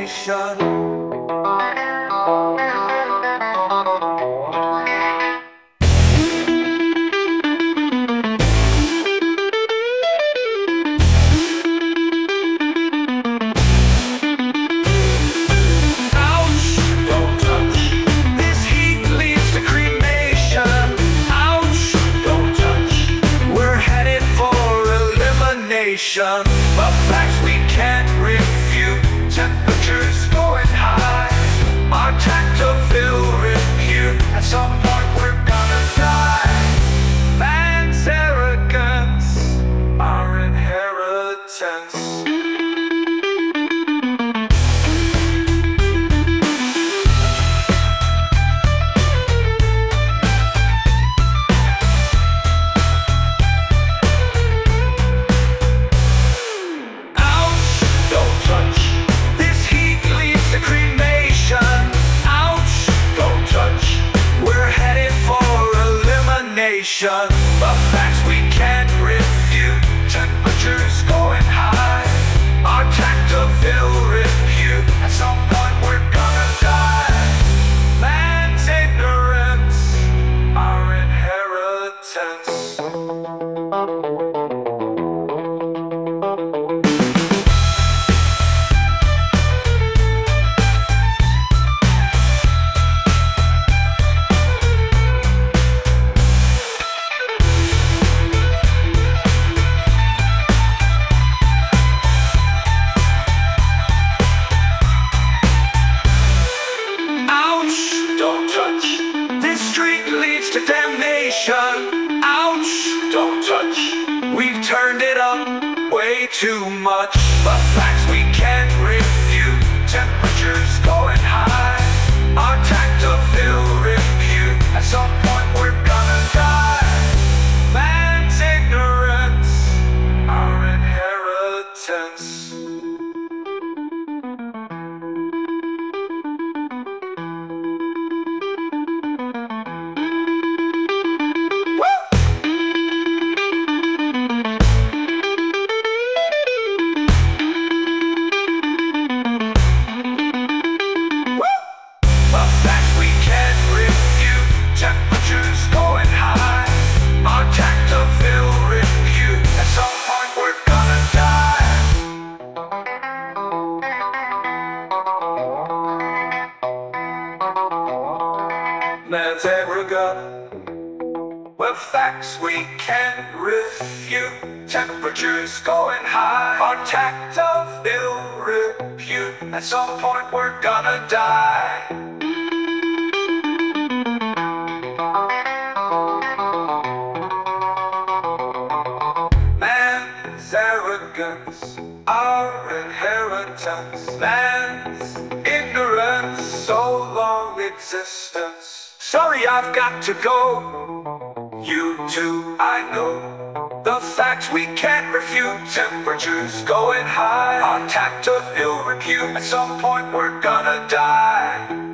nation. But facts we can't refute. Temperatures going high. Our tact will repute. At some point we're gonna die. Man's arrogance, our inheritance. But facts we can't refute. Temperatures going high. Our tact will repute. At some point we're gonna die. Man's ignorance, our inheritance. To damnation. Ouch, don't touch. We've turned it up way too much. But facts we can't refute. Temperatures going high. Our tact will repute. At some point we're gonna die. Man's ignorance, our inheritance. Man's arrogant, well, facts we can't refute. Temperatures going high. Our tact of ill repute. At some point we're gonna die. Man's arrogance, our inheritance. Man's ignorance, so long existence. Sorry, I've got to go. You too, I know. The facts we can't refute. Temperatures going high. Our tact of ill repute. At some point we're gonna die.